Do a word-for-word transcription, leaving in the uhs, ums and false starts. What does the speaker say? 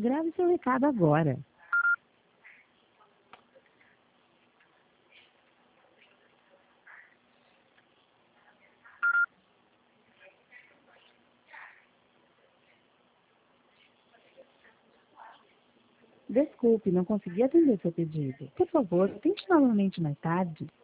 Grave seu recado agora. Desculpe, não consegui atender seu pedido. Por favor, tente novamente mais tarde.